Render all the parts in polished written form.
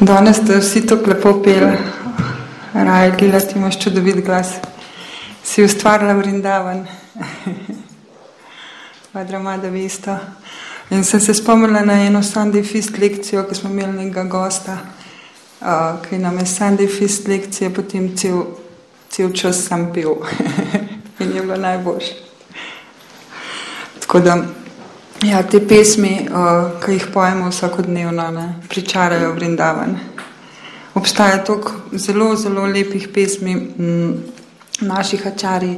Danes ste vsi tako lepo peli. Raj, Lila, ti imaš čudovit glas. Si ustvarila Vrindavan. Vadramada Vista. In sem se spomnila na eno Sunday Feast lekcijo, ki smo imeli nekega gosta, ki nam je Sunday Feast lekcije potem cel čas sam pil. In je bilo najboljše. Tako da, ja, te pesmi, ki jih pojemo vsakodnevno, pričarajo Vrindavan. Obstaja toliko zelo, zelo lepih pesmi naših ačarij.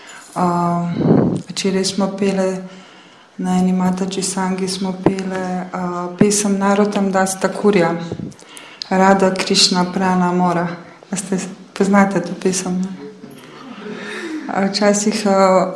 Včeraj smo pele na eni Mataji Sangi, smo pele pesem Narotam Das Thakurja, Radha Krishna Prana Mora. Poznate to pesem? Včasih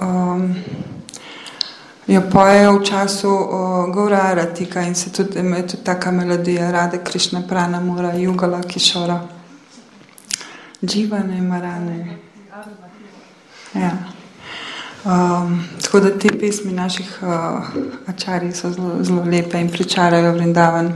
jo pojejo v času Gaura Aratika in se tudi taka melodija Radha Krishna Prana Mora, Jugala Kishora. Dživane Marane. Ja. Tako da te pesmi naših ačarij so zelo, zelo lepe in pričarajo Vrindavan.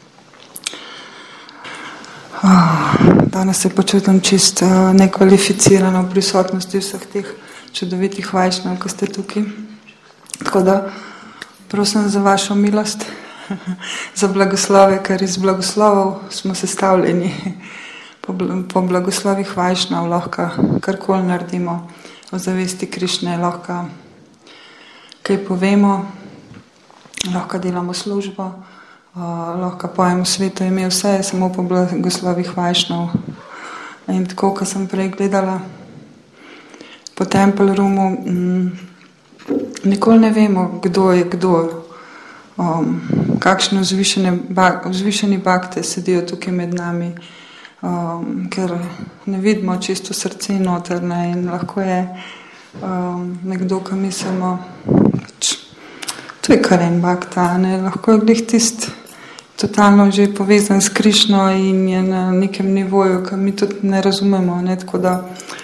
Danes se počutim čist nekvalificirano v prisotnosti vseh teh čudovitih vajšnjev, ko ste tukaj. Tako da prosim za vašo milost, za blagoslove, ker iz blagoslovov smo sestavljeni. Po blagoslovih vajšnjev lahko karkoli naredimo. O zavesti Krišne lahko kaj povemo, lahko delamo službo, lahko pojemo sveto ime, vse je samo po blagoslovih vajšnjev. In tako, ko sem prej gledala po Temple Roomu, nikoli ne vemo, kdo je kdo, kakšne vzvišeni bakte sedijo tukaj med nami, ker ne vidimo čisto srce notrne in lahko je nekdo, ki mislimo, to je kar en bakta, lahko je glih tist totalno že povezan s Krišno in je na nekem nivoju, ki mi tudi ne razumemo, tako da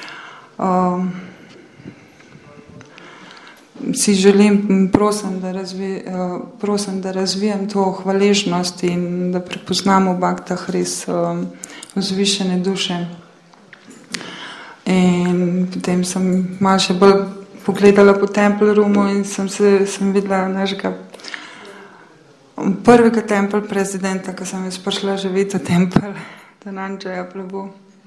si želim, prosim, da razvijem to hvaležnost in da prepoznamo v baktah res vzvišene duše. In potem sem malo še bolj pogledala po Temple Roomu in sem videla našega prvega Temple prezidenta, ko sem jaz prišla živeti v Temple, Dhananjaya Prabhu.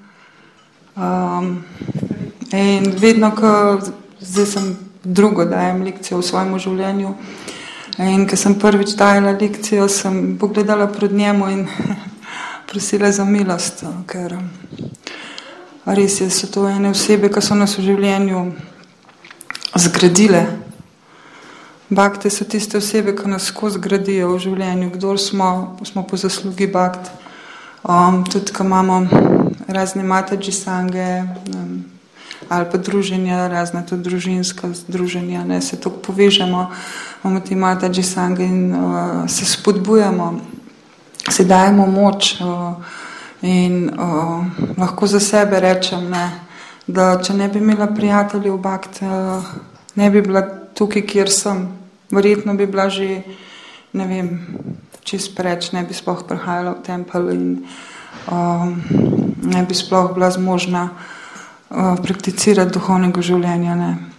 In vedno, ko zdaj sem drugo dajem lekcijo v svojem življenju in ko sem prvič dajala lekcijo, sem pogledala pred njemu in prosila za milost, ker res so to ene osebe, ki so nas v življenju zgradile. Bakte so tiste osebe, ki nas skozi zgradijo v življenju, kdor smo po zaslugi bakt. Tudi, ko imamo razne Mataji Sange, ali pa druženja, razna tudi družinska združenja, se tako povežemo, imamo ti Mataji Sange in se spodbujamo, se dajemo moč in lahko za sebe rečem, da če ne bi imela prijateljev bakt, ne bi bila tukaj, kjer sem. Verjetno bi bila že, ne vem, čist preč, ne bi sploh prihajala v Temple in ne bi sploh bila zmožna prakticirati duhovnega življenja.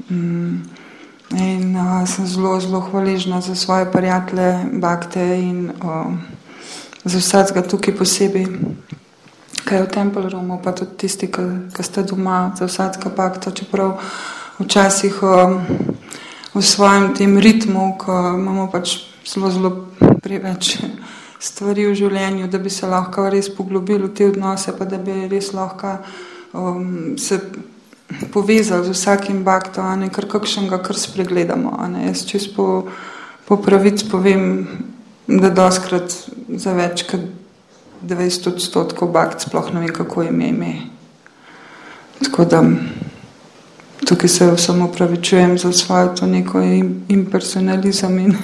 In sem zelo, zelo hvaležna za svoje prijatelje, bakte in za vsakega tukaj posebej, kaj je v Temple Roomu, pa tudi tisti, ki ste doma, za vsakega bakta, čeprav včasih v svojem tem ritmu, ko imamo pač zelo, zelo preveč stvari v življenju, da bi se lahko res poglobili v te odnose, pa da bi res lahko se povezali z vsakim baktom, kar kakšnega kar spregledamo. Jaz čisto po pravic povem, da doskrat za več kot 20% bakt sploh ne vem, kako ime. Tako da tukaj se samo opravičujem za svojo to neko impersonalizem in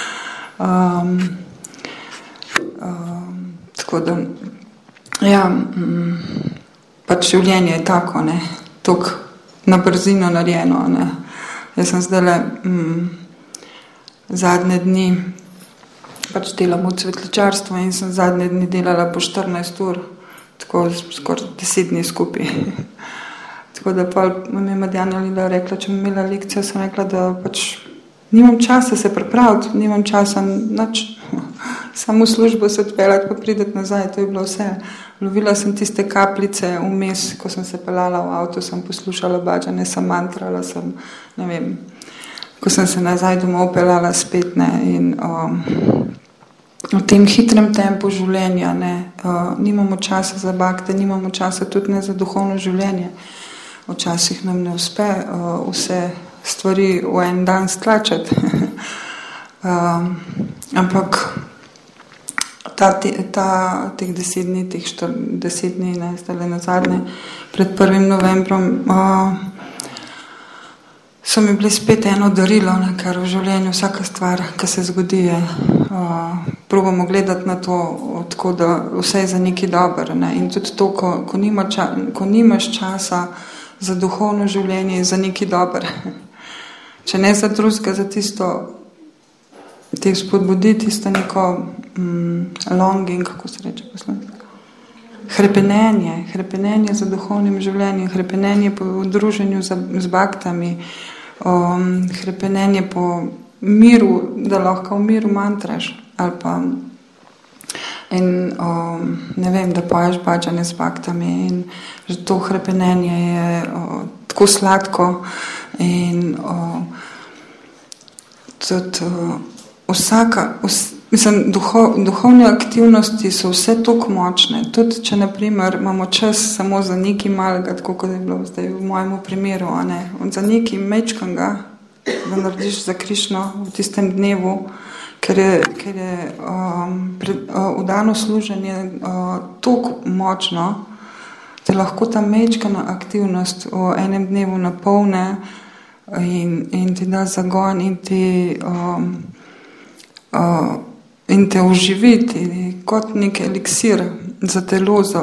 tako da ja, pač življenje je tako, toliko na brzino narejeno. Jaz sem zdajle zadnje dni pač delam v cvetličarstvu in sem zadnje dni delala po 14 ur, tako skoraj 10 dni skupaj. Tako da pa mi je Madjana Lila rekla, če bom imela lekcijo, sem rekla, da pač nimam časa se pripraviti, nimam časa nič, samo v službo se odpeljati pa prideti nazaj, to je bilo vse. Lovila sem tiste kapljice vmes, ko sem se peljala v avto, sem poslušala badžane, sem mantrala, sem, ne vem, ko sem se nazaj domov peljala spet, ne, in v tem hitrem tempu življenja, ne, nimamo časa za bakte, nimamo časa tudi ne za duhovno življenje. Včasih nam ne uspe vse stvari v en dan stlačati. Ampak teh 10 dni, teh 10 dni, ne, zdaj nazadnje, pred 1. novembrom, so mi bili spet eno darilo, ne, ker v življenju vsaka stvar, ki se zgodi, probamo gledati na to, tako da vse je za nekaj dobro, ne, in tudi to, ko nimaš časa za duhovno življenje, za nekaj dobro. Če ne za drugega, za tisto, te spodbudi, tisto neko longing, kako se reče po slovensko. Hrepenenje za duhovnim življenjem, hrepenenje po druženju z baktami, hrepenenje po miru, da lahko v miru mantraš, ali pa ne vem, da poješ badžane z baktami, in že to hrepenenje je tako sladko in tudi duhovne aktivnosti so vse toliko močne, tudi če na primer imamo čas samo za nekaj malega, tako kot je bilo zdaj v mojem primeru, za nekaj mečkanga, da narediš za Krišno v tistem dnevu, ker je vdano služenje toliko močno, da lahko ta mečkana aktivnost v enem dnevu napolne in ti da zagon in te oživiti kot nek eliksir za telo, za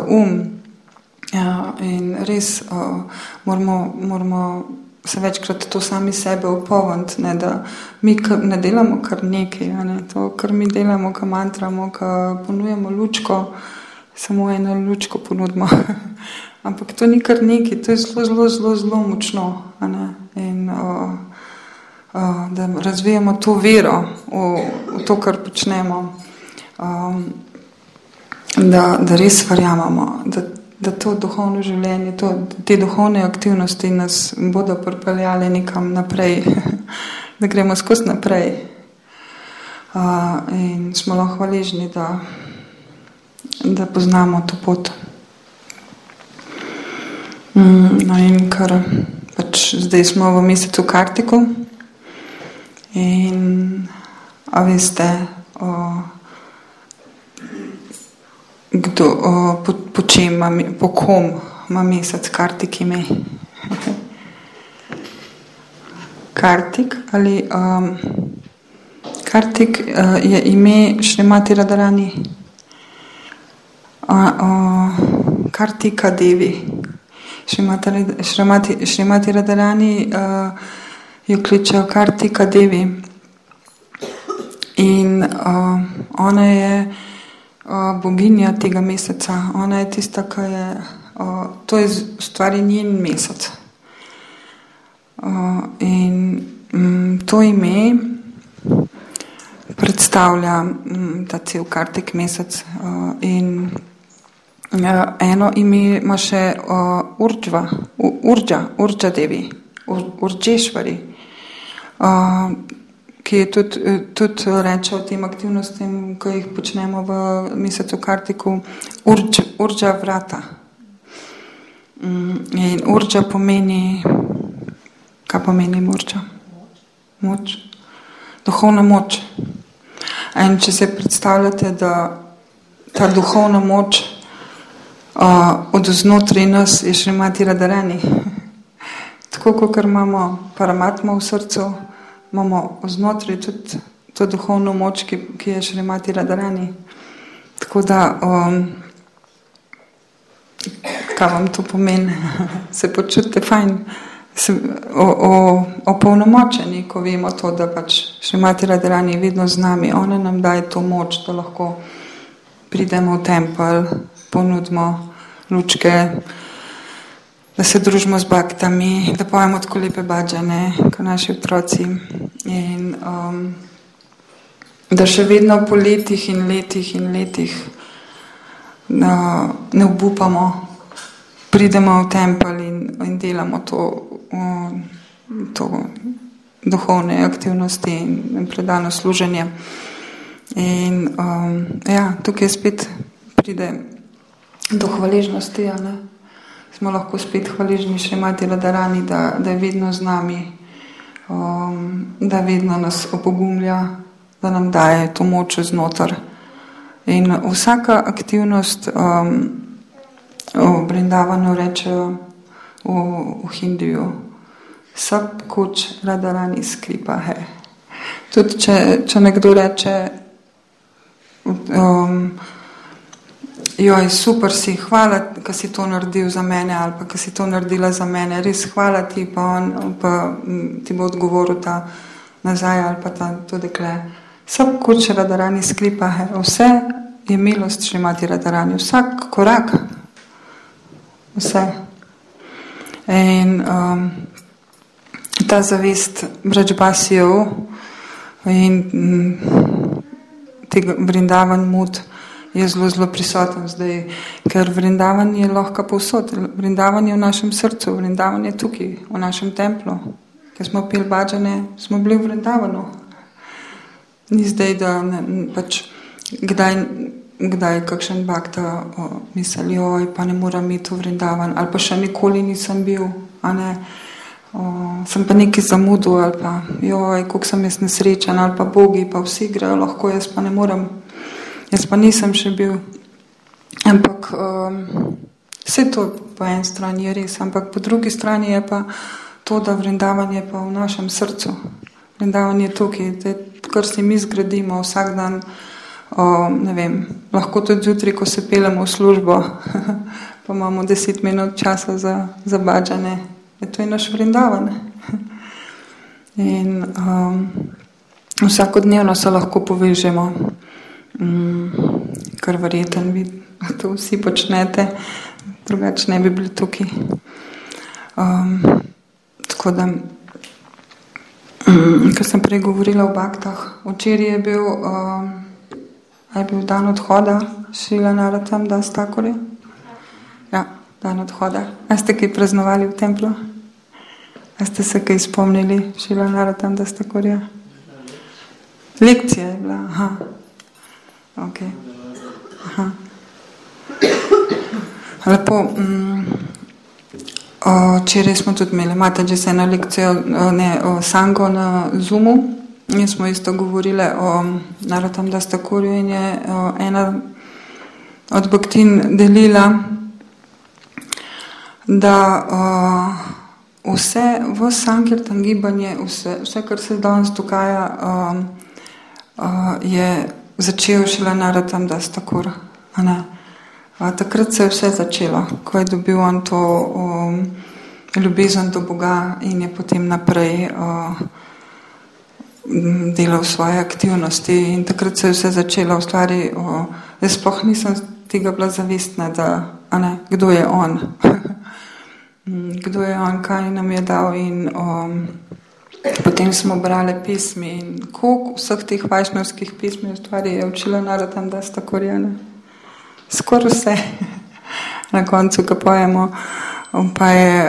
in res moramo se večkrat to sami sebe upolniti, ne, da mi ne delamo kar nekaj, ne, to, kar mi delamo, kar mantramo, kar ponujamo lučko, samo eno lučko ponudimo. Ampak to ni kar nekaj, to je zelo močno, ne, in da razvijamo to vero v to, kar počnemo, da res verjamemo, da to duhovno življenje, te duhovne aktivnosti nas bodo pripeljali nekam naprej, da gremo skozi naprej. In smo lahko hvaležni, da poznamo to pot. No in kar pač zdaj smo v mesecu Kartiku in a veste, po kom ima mesec Kartik ime? Kartik ali Kartik je ime Šrimati Radharani, Kartika Devi. Šrimati Radharani jo kličejo Kartika Devi in ona je boginja tega meseca. Ona je tista, ki je, to je v stvari njen mesec. In to ime predstavlja ta cel Kartik mesec. In eno ime ima še Urdža Devi, Urdžešvari, ki je tudi reče o tem aktivnostim, ki jih počnemo v mesecu Kartiku, Urdža vrata. In Urdža pomeni, kaj pomeni Urdža? Moč. Duhovna moč. In če se predstavljate, da ta duhovna moč od znotraj nas je Šrimati Radharani. Tako, kot imamo Paramatmo v srcu, imamo znotraj tudi to duhovno moč, ki je Šrimati Radharani. Tako da, kaj vam to pomeni? Se počutite fajn, opolnomočeni, ko vemo to, da pač Šrimati Radharani je vedno z nami. Ona nam daje to moč, da lahko pridemo v tempelj, ponudimo lučke, da se družimo z baktami, da pojemo tako lepe bhađane, kot naši otroci. In da še vedno po letih in letih ne obupamo, pridemo v tempelj in delamo to duhovne aktivnosti in predano služenje. In tukaj spet pride do hvaležnosti, smo lahko spet hvaležni Šrimati Radharani, da je vedno z nami, da vedno nas opogumlja, da nam daje to moč znotar. In vsaka aktivnost v Vrindavanu rečejo v hindiju sab kuch Radharani skripa hai. Tudi če nekdo reče joj, super si, hvala, ka si to naredil za mene, ali pa ka si to naredila za mene, res hvala ti, pa ti bo odgovoril ta nazaj, ali pa to dekle. Sab kuch Radharani skripa hai. Vse je milost Šrimati Radharani, vsak korak, vse. In ta zavest Brajbasijev in tega Vrindavan mud je zelo prisoten zdaj, ker Vrindavan je lahko povsod. Vrindavan je v našem srcu, Vrindavan je tukaj, v našem templu. Ker smo pili bhađane, smo bili v Vrindavanu. Ni zdaj, da pač kdaj kakšen bhakta misli, joj, pa ne moram iti v Vrindavan, ali pa še nikoli nisem bil, sem pa nekaj zamudil, ali pa joj, koliko sem jaz nesrečen, ali pa bogi, pa vsi grejo lahko, jaz pa ne moram, jaz pa nisem še bil. Ampak vse to po eni strani je res, ampak po drugi strani je pa to, da Vrindavan je pa v našem srcu. Vrindavan je tukaj, kar si mi zgradimo vsak dan, ne vem, lahko tudi jutri, ko se pelemo v službo, pa imamo 10 minut časa za bhađane. To je naš Vrindavan. In vsakodnevno se lahko povežemo, kar verjeten vi to vsi počnete, drugače ne bi bili tukaj. Tako da, ker sem prej govorila o baktah, včeraj je bil dan odhoda Šrila Narottam Das Thakurja. Ja, dan odhoda. A ste kaj praznovali v templu? A ste se kaj spomnili Šrila Narottam Das Thakurja? Lekcija je bila, aha. Ok. Aha. Lepo. Včeraj smo tudi imeli, imate že se eno lekcijo, o Sango na Zoomu, in smo isto govorili o Narottam Das Thakurju in je ena od bhaktin delila, da v Sankirtan gibanje, vse, kar se danes dogaja, je začel Šrila Narottam Das Thakur. Takrat se je vse začelo, ko je dobil on to ljubezen do Boga in je potem naprej delal svoje aktivnosti in takrat se je vse začelo v stvari. Jaz sploh nisem tega bila zavestna, da kdo je on. Kdo je on, kaj nam je dal in potem smo brali pesmi in koliko vseh teh vajšnavskih pesmi v stvari je učila Narottam Das Thakurja. Skoraj vse. Na koncu, ko pojemo, pa je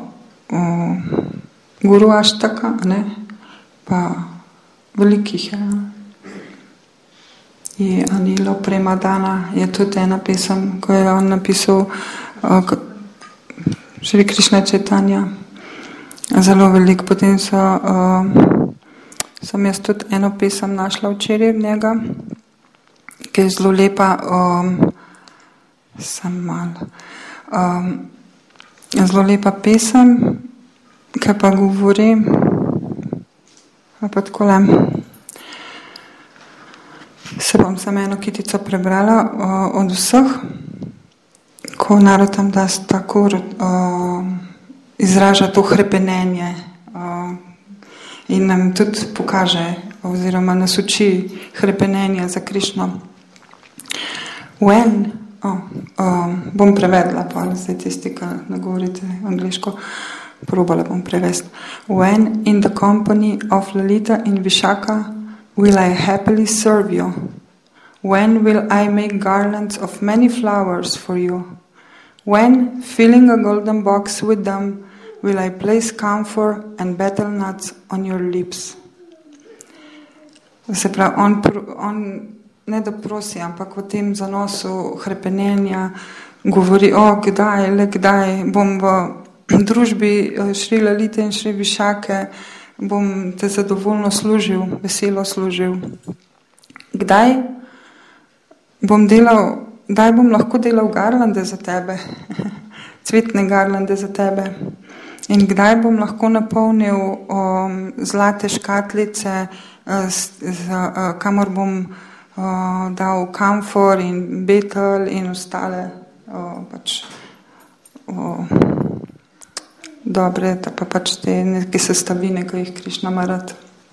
Guru Ashtaka, pa velikih je. In Anilo Premadana je tudi ena pesem, ko je on napisal Šri Krišna Chaitanya. Zelo veliko. Potem sem jaz tudi eno pesem našla včeraj v njega, ki je zelo lepa, zelo lepa pesem, ki pa govori, pa takole. Se bom samo eno kitico prebrala od vseh, ko Narottam Das Thakur izraža to hrepenenje in nam tudi pokaže oziroma nas uči hrepenenja za Krišno. Bom prevedla, pa zdaj tisti, ki ne govorite angliško, probala bom prevesti. When in the company of Lalita in Vishaka will I happily serve you? When will I make garlands of many flowers for you? When, filling a golden box with them, will I place camphor and betel nuts on your lips? Se pravi, on ne da prosi, ampak v tem zanosu hrepenenja govori, kdaj bom v družbi Šri Lalite in Šri Višake, bom te zadovoljno služil, veselo služil. Kdaj bom lahko delal garlande za tebe, cvetne garlande za tebe in kdaj bom lahko napolnil zlate škatlice, kamor bom dal kamfor in betel in ostale dobre, pa pač te neke sestavine, ki jih Krišna ima rad.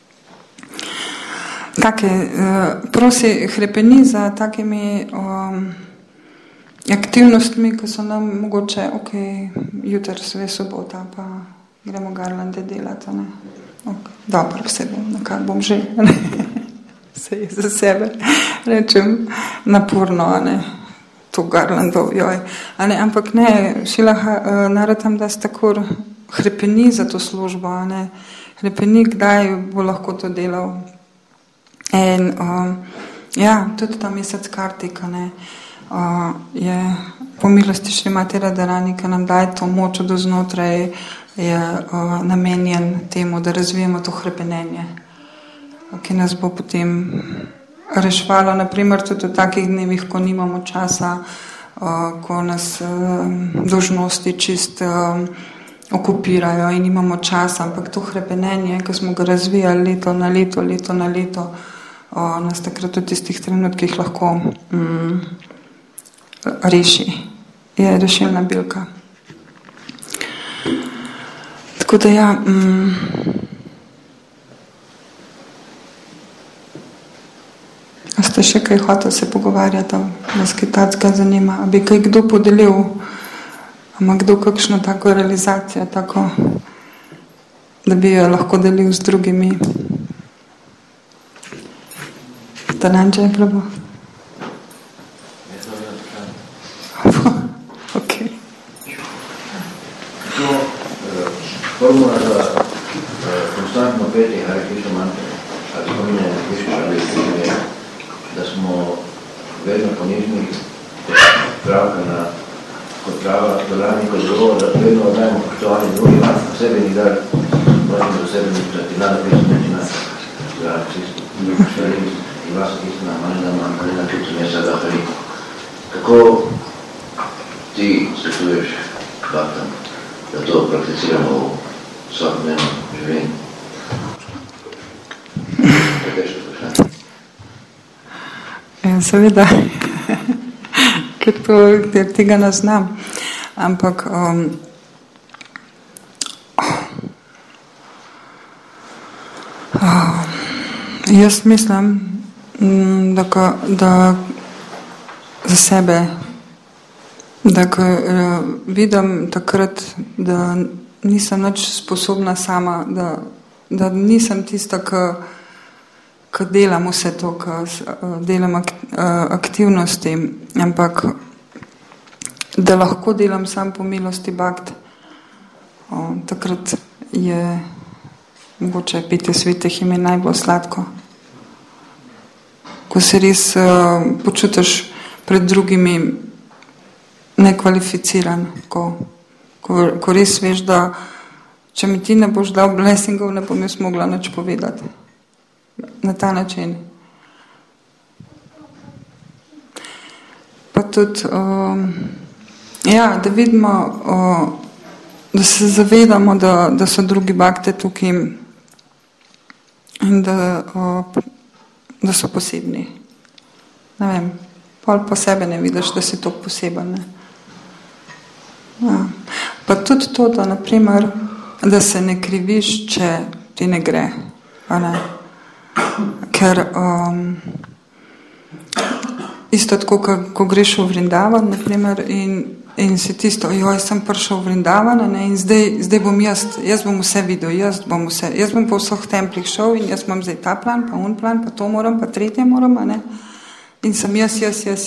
Prosi, hrepeni za takimi aktivnostmi, ki so nam mogoče, jutri sve sobota, pa gremo garlande delati. Dobro, vse bom že. Sej za sebe rečem naporno, to garlandov, ampak ne, Šila Narottam Das Thakur hrepeni za to službo, hrepeni, kdaj bo lahko to delal. In tudi ta mesec Kartika je po milosti Šrimati Radharani, ki nam daje to moč od znotraj, je namenjen temu, da razvijemo to hrepenenje, ki nas bo potem rešvalo, naprimer tudi v takih dnevih, ko nimamo časa, ko nas dolžnosti čist okupirajo in imamo čas, ampak to hrepenenje, ki smo ga razvijali leto na leto, nas takrat v tistih trenutkih lahko reši. Je rešilna bilka. Tako da a ste še kaj hotel se pogovarjati, vas kaj tacga zanima, a bi kaj kdo podelil, ima kdo kakšno tako realizacijo, tako, da bi jo lahko delil z drugimi. Tananče je pravo. Okay. Formula za konstantno petje Hare Krishna mantre, ali spominjanje Krishna je, da smo vedno ponižni, kot prava, dolani, kot drugo, da vedno odajemo poštovanje drugim, sebi ni dar, možemo za sebe ničati, nada Krishna nečina, da šalim i vas Krishna, manjama, manjama, čuti mjesa da Hari. Kako ti svetuješ bhaktam, da to prakticiramo u svakodnevnom življenju? To je teško vprašanje. Seveda, ker tega ne znam, ampak jaz mislim, da za sebe, da ko vidim takrat, da nisem nič sposobna sama, da nisem tista, ki delam vse to, ki delam aktivnosti, ampak da lahko delam sam po milosti bhakt, takrat je mogoče pitje svetih imen najbolj sladko. Ko se res počutiš pred drugimi nekvalificiran, ko res veš, da če mi ti ne boš dal blessingov, ne bom jaz mogla nič povedati. Na ta način. Pa tudi da vidimo, da se zavedamo, da so drugi bhakte tukaj in da so posebni. Ne vem, pol po sebe ne vidiš, da si to poseben. Ne? Pa tudi to, da, naprimer, da se ne kriviš, če ti ne gre. Ne? Ker isto tako, ko greš v Vrindavan, naprimer, in si tisto, joj, sem prišel v Vrindavan, in zdaj bom jaz bom vse videl, jaz bom po vseh templih šel in jaz imam zdaj ta plan, pa un plan, pa to moram, pa tretje moram, ne? In sem jaz.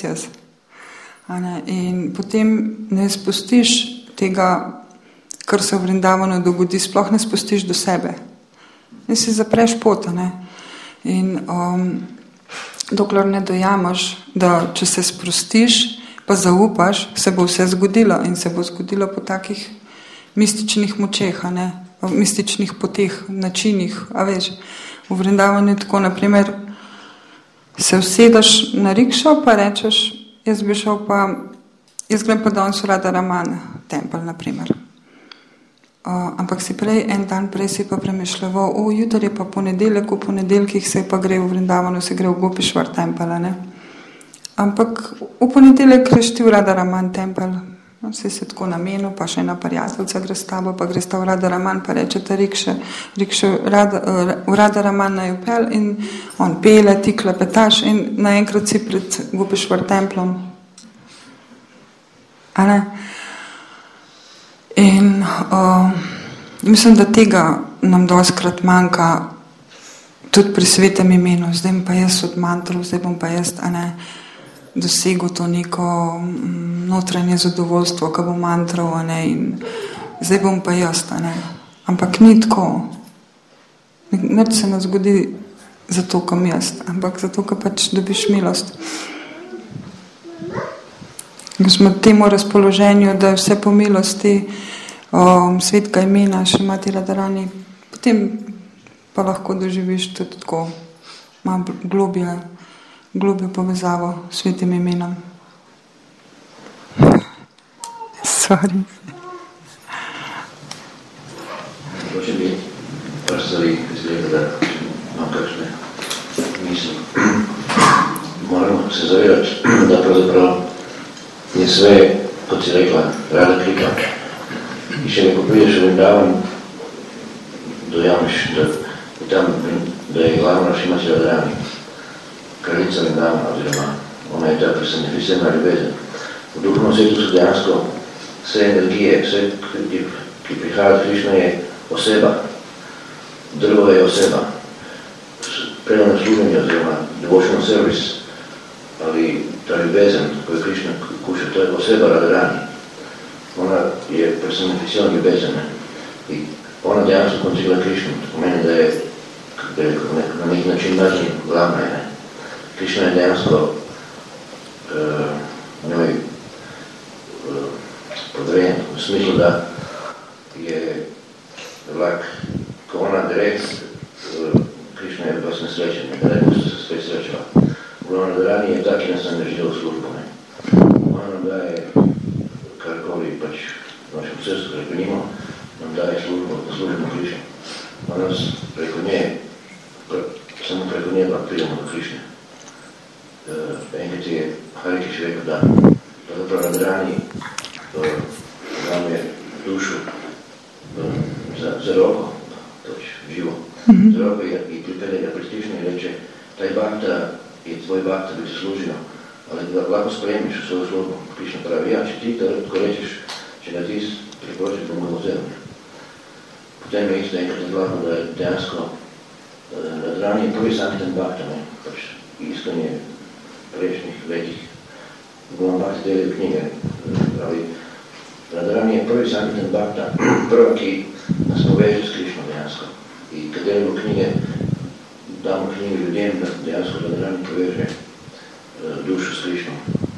In potem ne spustiš tega, kar se v Vrindavanu dogodi, sploh ne spustiš do sebe. In si zapreš pot, ne? In dokler ne dojamaš, da če se sprostiš, pa zaupaš, se bo vse zgodilo in se bo zgodilo po takih mističnih močeh, ne? Mističnih poteh, načinih, a veš. V Vrindavanu je tako, naprimer, se usedaš na rikšo, pa rečeš, jaz grem pa danes v Radharaman tempelj, naprimer. Ampak en dan prej si pa premišljaval, jutri je pa ponedeljek, v ponedeljkih se pa gre v Vrindavanu, se gre v Gopishvar tempelj, ne? Ampak v ponedeljek greš ti v Radharaman tempelj, vse se tako namenil, pa še ena prijateljica gre s tabo, pa greš ta v Radharaman, pa rečete rikšo v Radharaman naj upel in on pele, ti klepetaš in naenkrat si pred Gopishvar templom. A ne? In mislim, da tega nam dostkrat manjka tudi pri svetem imenu. Zdaj pa jaz od mantrov, zdaj bom pa jaz, a ne, dosegel to neko notranje zadovoljstvo, ko bo mantrov, a ne, in zdaj bom pa jaz, a ne. Ampak ni tako. Nič se ne zgodi zato, kam jaz, ampak zato, ko pač dobiš milost. Ko smo temu razpoloženju, da je vse po milosti svetka imena, Šrimati Radharani, potem pa lahko doživiš tudi tako malo globjo povezavo s svetim imenom. Sorry. Če bi par stvari izgleda, da imam kakšne misli. Moramo se zavedati, da pravzaprav je sve, kot si rekla, rada klika. In še ko prideš v Vrindavan, dojameš, da je glavna Šrimati Radharani, kraljica Vrindavana, oziroma ona je ta personificirana ljubezen. V duhovnem svetu so dejansko vse energije, vse, ki prihaja od Krišne, je oseba. Drvo je oseba. Predano služenje, oziroma devotional service, ali ta ljubezen, ko je Krišna kuša, to je oseba Radharani. Ona je personificirana ljubezen. In ona dejansko končila Krišno. To pomeni, da je na nek način najbolj glavna. Krišna je dejansko njoj podrejen, v smislu, da je vlak, ko ona direkt, Krišna je vas nesrečen, nekaj boste se spet srečala. Glavna Radharani je ta, ki nas angažira v službo. Ona nam daje karkoli pač v našem srcu prekonimo, nam daje službo, da služimo Krišno. Ona nas preko nje, samo preko nje pa pridemo do Krišne. Enkrat je Harikiš rekel, da pravzaprav Radharani nam je dušo za roko, toč živo, za roko i pripelje ga pred Krišno in reče, taj bhakta je tvoj bhakta, bi ti služio, ali da lahko spremiš v svojo službu. Krišna pravi, ja, če ti tako rečeš, če ga ti priporočiš, bom ga vzel. Potem je isto enkrat odglavno, da je dejansko Radharani je prvi sankten bhakta, pač iskanje prejšnjih letih. Bomo bhakti delili knjige. Radharani je prvi sankten bhakta, prva, ki nas poveže s Krišno dejansko. In kad delimo knjige, damo knjige ljudem, da dejansko Radharani poveže dušo s Krišno.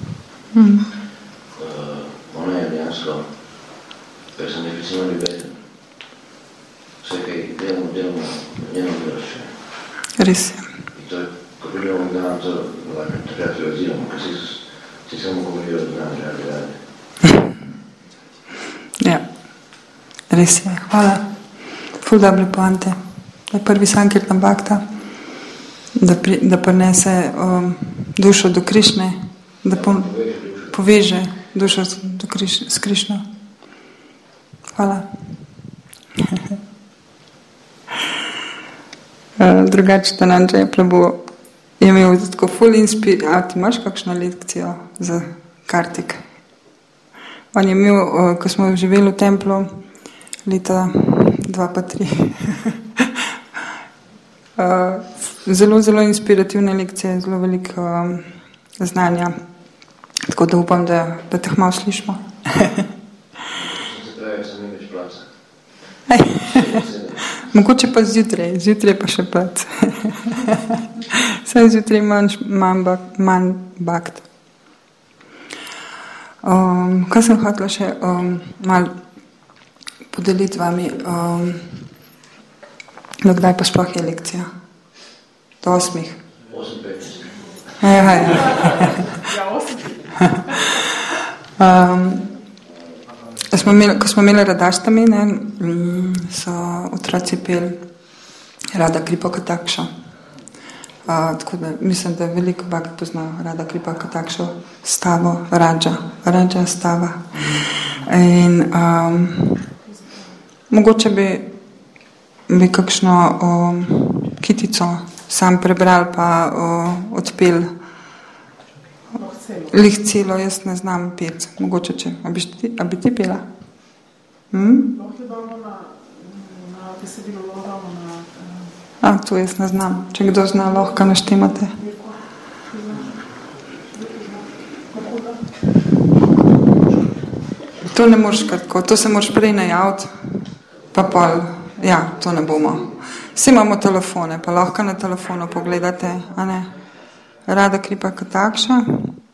Ona je dejansko personificirana ljubezen. Vse, kaj delamo njeno milošče. Res je. In to je, ko pridemo v dan, to takrat realiziramo, ker si samo govorijo od dan, radi. Ja, res je. Hvala. Ful dobre poante. Da je prvi sankirtan bhakta, da prinese dušo do Krišne, da poveže dušo s Krišno. Hvala. Drugače, ta Andrej Prabhu je imel tako ful inspiracijo. A ti imaš kakšno lekcijo za Kartik? On je imel, ko smo živeli v templu leta 2003, zelo, zelo inspirativne lekcije, zelo veliko znanja. Tako da upam, da te malo slišimo. Mogoče pa zjutraj pa še plac. Saj zjutraj manj bakt. Kaj sem hotela še malo podeliti vami, no kdaj pa sploh je lekcija? Do 8. 8:15. Ja, 8. Ko smo imeli radaštami, so otroci peli Rada Kripa Katakša. Tako da mislim, da veliko bakt pozna Rada Kripa Katakša stavo, Rađa stava. In mogoče bi kakšno kitico sam prebral pa odpel. Lih celo, jaz ne znam peti. Mogoče če. A bi ti pela? Lahko je damo na besedilo, lahko damo na... To jaz ne znam. Če kdo zna, lahko naštemate. To ne moraš kratko, to se moraš prej najaviti, pa pol, ja, to ne bomo. Vsi imamo telefone, pa lahko na telefonu pogledate, a ne? Rada Kripa Katakša.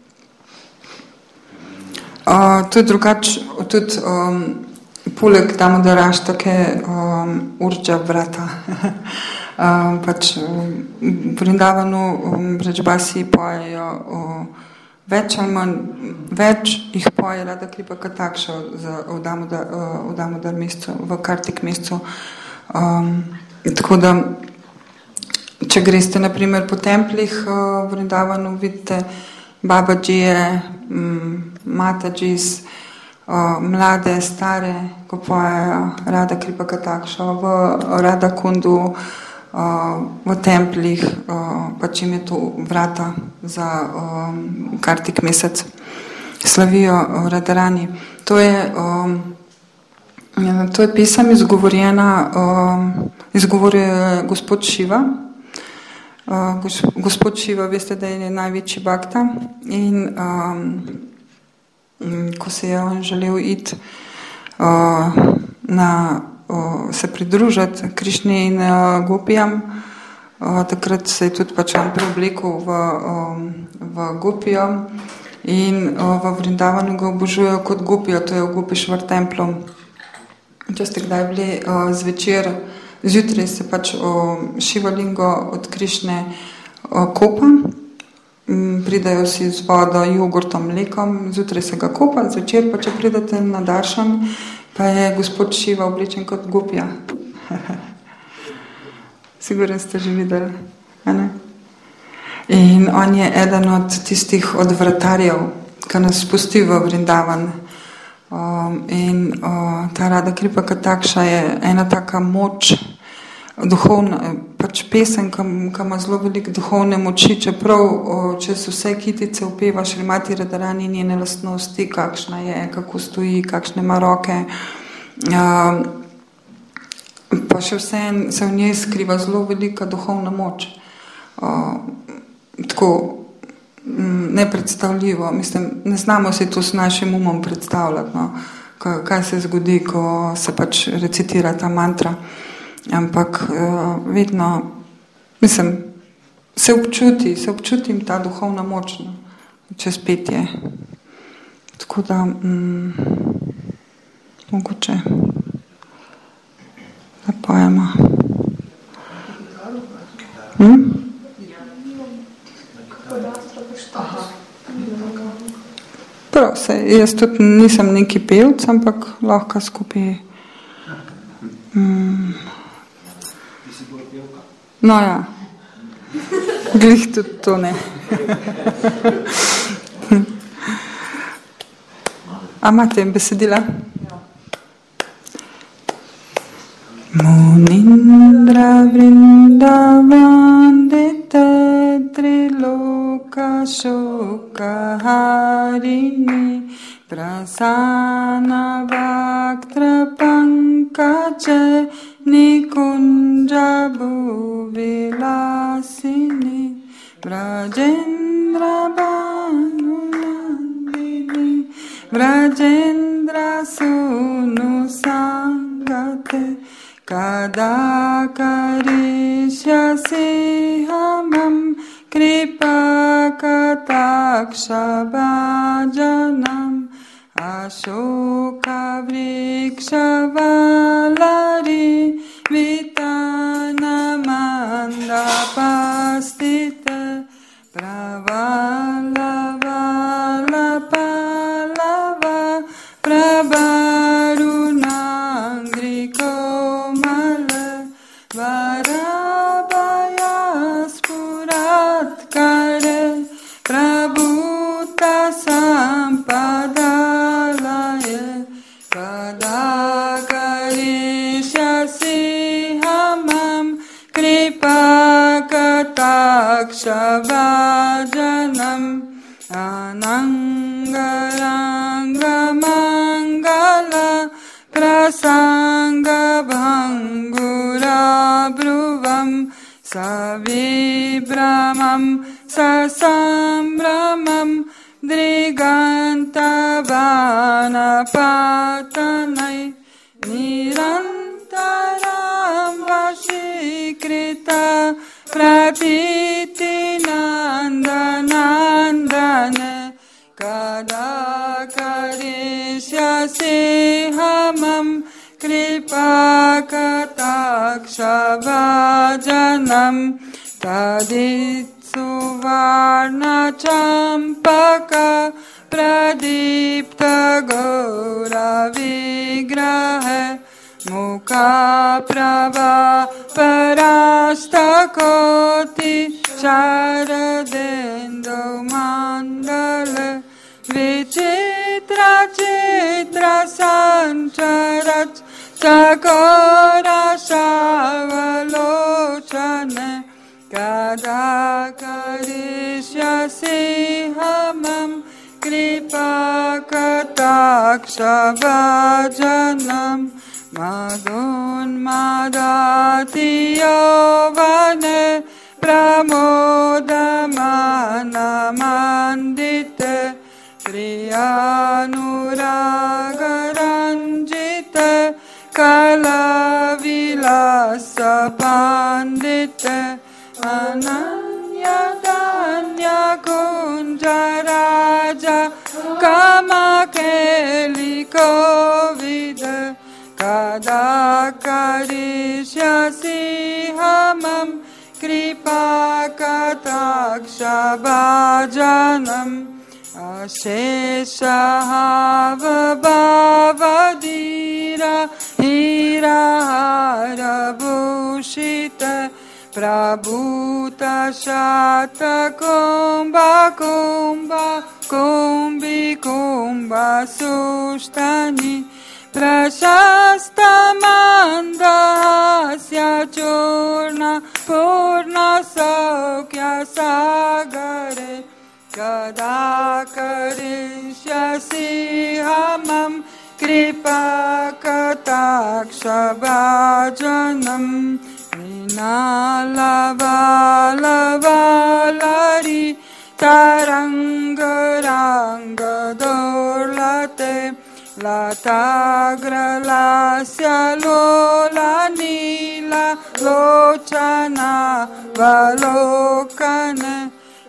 To je drugače, tudi poleg Damodara Štake Urđa vrata. Pač v Vrindavanu Bridžbasi pojejo več ali manj, več jih poje Rada Kripa Katakša v Damodar mesecu, v Kartik mesecu. Tako da, če greste na primer po templih v Vrindavanu, vidite Babađije, Matađis, mlade, stare, ko pojejo Rada Kripa Katakša v Rada Kundu, v templih, pač jim je to vrata za Kartik mesec. Slavijo Radarani. To je pesem izgovorjena, izgovoril gospod Šiva. Gospod Šiva, veste, da je največji bakta in ko se je on želel iti se pridružiti Krišni in Gopijam, takrat se je tudi pač on preoblekel v Gopijo in v Vrindavanu ga obožujejo kot Gopijo, to je v Gopišvar templu. Če ste kdaj bili zvečer, zjutraj se pač Šivalingo od Krišne kopa, pridajo si z vodo, jogurtom, mlekom, zjutraj se ga kopa, zvečer pa če pridete na Daršan, pa je gospod Šiva oblečen kot Gopija. Sigurno ste že videli, a ne? In on je eden od tistih odvratarjev, ki nas spusti v Vrindavan. In ta Rada Kripa Katakša je ena taka moč, duhovna, pač pesem, ki ima zelo veliko duhovne moči, čeprav čez vse kitice upeva Šrimati Radarani njene lastnosti, kakšna je, kako stoji, kakšne ima roke. Pa še vse se v njej skriva zelo velika duhovna moč. Tako nepredstavljivo. Mislim, ne znamo si to s našim umom predstavljati, no? Kaj se zgodi, ko se pač recitira ta mantra. Ampak vedno, mislim, se občutim ta duhovna moč, no? Čez petje. Tako da mogoče da pojemo. Prav, jaz tudi nisem neki pevc, ampak lahko skupaj no ja, glih tudi to ne. A imate besedila? vrindavandita triloka shukaharini prasana vaktra pankaja nikunja bhuvilasini Vrajendra Bhanulandini Vrajendra Sunu Sangate Kada Karishyasi Hamam Kripa Kataksha Bhajanam Ashoka Vriksha Valari Vitana Mandapastita Pravala Palava Prabarunangri Komala Varabayas Puratkare Prabhuta Sampadalaya Kadakarishyasi Hamam Kripa Kataksha Bhajanam Anangaranga Mangala Prasanga Bhangura Bruvam Savibramam Sasambramam Driganta Vanapatanai Nirantaram Vashikrita Pratiti Nandanandane Kada Karishyasi Hamam Kripa Kataksha Bhajanam Taditsu Varna Champaka Pradipta Gaura Vigrahe Mukha Prabha Parasta Koti Sharadendo Mandala Vichitra Chitra Sancharat Chakora Shavalochane Kada Karishyasi Hamam Kripa Kataksha Bhajanam Madhun Madati Yovane Pramodamana Mandite Priyanuragaranjite Kala Vilasa Pandite Ananya Danya Kunjaraja Kamakeli Kovida Kada Karishyasi Hamam Kripa Kataksha Bhajanam Ashesha Hava Bhavadira Hira Hara Bhushita Prabhuta Shata Kumbha Kumbha Kumbhi Kumbha Sushtani Prashasta Mandasya Churna Purna Saukya Sagare Kada Karishyasi Hamam Kripa Kataksha Bhajanam Nalavalari Tarangaranga Dorlate Latagralasya Lola Nila Lochana Valokane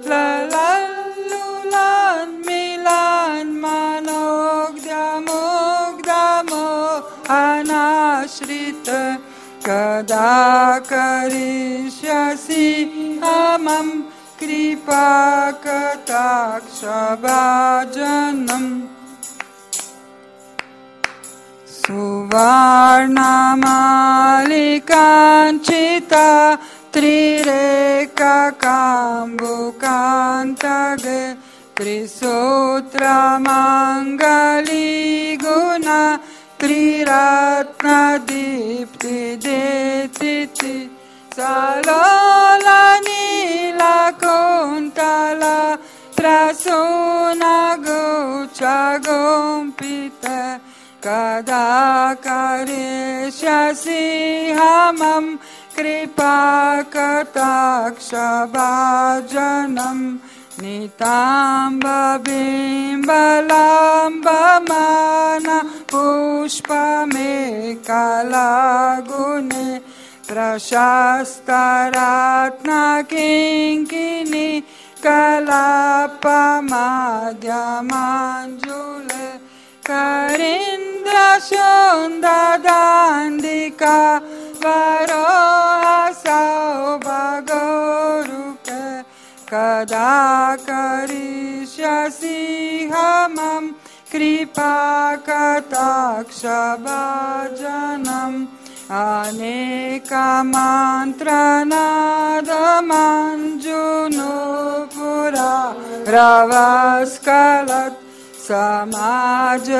Lalalulan Milan Manogdya Mugdamo Anashrita Kada Karishyasi Hamam Kripa Kataksha Bhajanam Suvarna Malikanchita Trireka Kambukantage Trisutra Mangali Guna Triratna Dipti Detiti Salola Nila Kuntala Prasuna Gucha Gumpita Kada Karishyasi Hamam Kripa Kataksha Bhajanam Nitamba Bimbalamba Mana Pushpa Mekala Gune Prashastaratna Kinkini Kalapa Madhya Manjule Karindra Shunda Dandika Varoha Saubhagorupe Kada Karishyasi Hamam Kripa Kataksha Bhajanam Aneka Mantra Nada Manjunupura Ravaskalat Samaj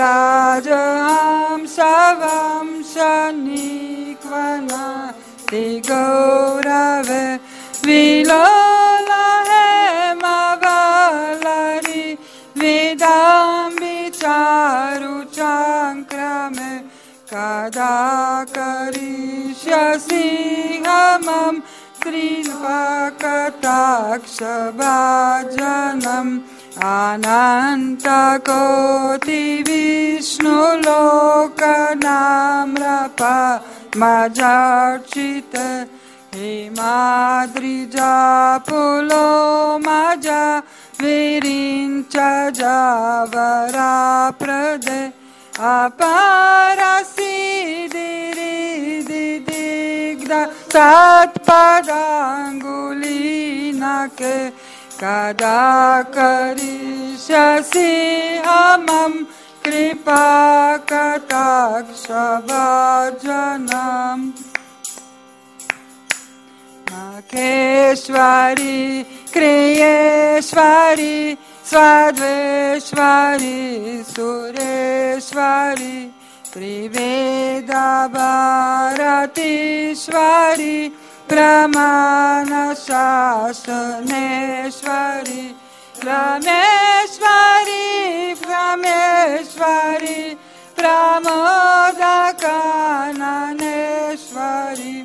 Rajam Savam Shanikvana Tigaurave Vilola Hemavalari Vidambi Charu Chankrame Kada Karishyasi Hamam Kripa Kataksha Bhajanam Ananta Koti Vishnu Loka Namrapa Majarchita Himadrija Pulo Maja Virincha Javara Prade Aparasi Diri Digda Satpadanguli Nake Kada Karishyasi Hamam Kripa Kataksha Bhajanam Makeshwari Kriyeshwari Swadveshwari Sureshwari Triveda Bharatishwari Pramana Shasaneshwari Rameshwari Rameshwari Pramoda Kananeshwari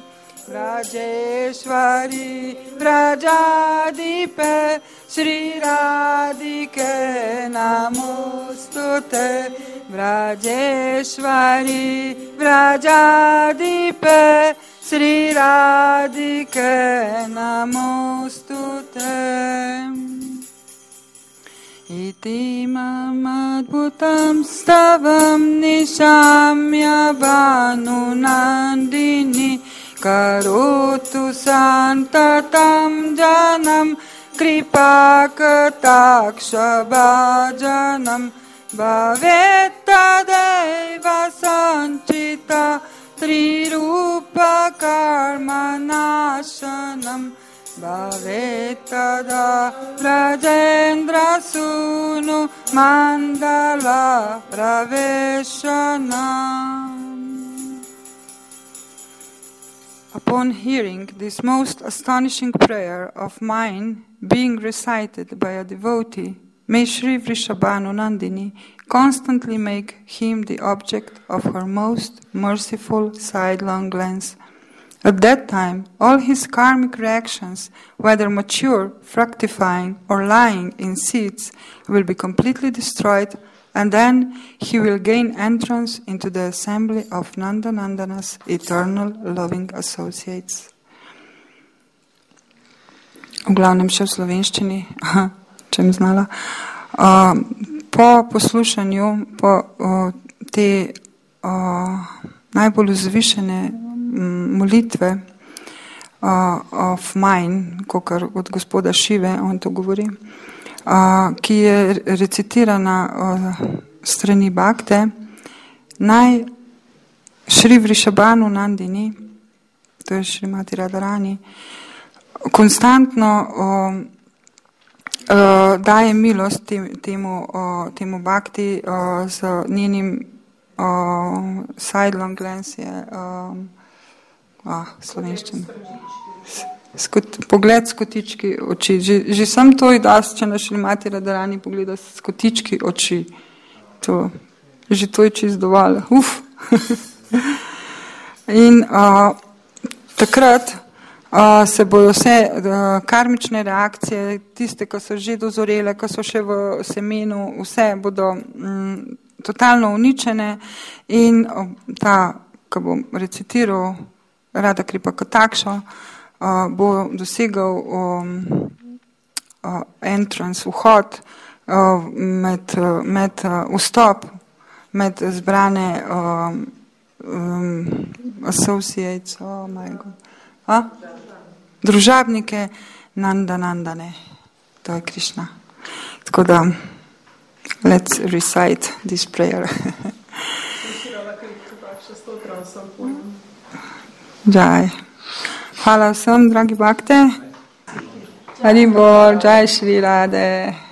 Rajeshwari Rajadipe Shri Radhike Namostute Vrajeshwari Vrajadipe Shri Radhike Namostute Iti mamadbhutam stavam nishamya vanunandini Karotu santatam janam Kripa Kataksha Bhajanam Bhavetadeva sanchita Trirupa Karma Nashanam Bhavetada Rajendra Sunu Mandala Praveshanam. Upon hearing this most astonishing prayer of mine being recited by a devotee, may Sri Vrishabhanu Nandini constantly make him the object of her most merciful sidelong glance. At that time, all his karmic reactions, whether mature, fructifying, or lying in seeds, will be completely destroyed, and then he will gain entrance into the assembly of Nandanandana's eternal loving associates. V glavnem še v slovenščini, če mi znala. Po poslušanju te najbolj vzvišene molitve of mine, kakor od gospoda Šive, on to govori, ki je recitirana strani Bhakte, naj Šri Vrishabhanu Nandini, to je Šrimati Radharani, konstantno daje milost temu Bhakti z njenim sidelong glance, slovenščina. Pogled s kotički oči. Že sam to je dosti, če naš imate radarani pogleda s kotički oči. Že to je čist dovolj. In takrat se bojo vse karmične reakcije, tiste, ki so že dozorele, ki so še v semenu, vse bodo totalno uničene in ta, ki bom recitiral Radha Kripa Katakša, bo dosegal entrance, vhod med vstop, med zbrane associates, družabnike Nandane. To je Krišna. Tako da, let's recite this prayer. Jai. Hvala vsem, dragi bakte. Hari Bol, Jai Shri Radhe.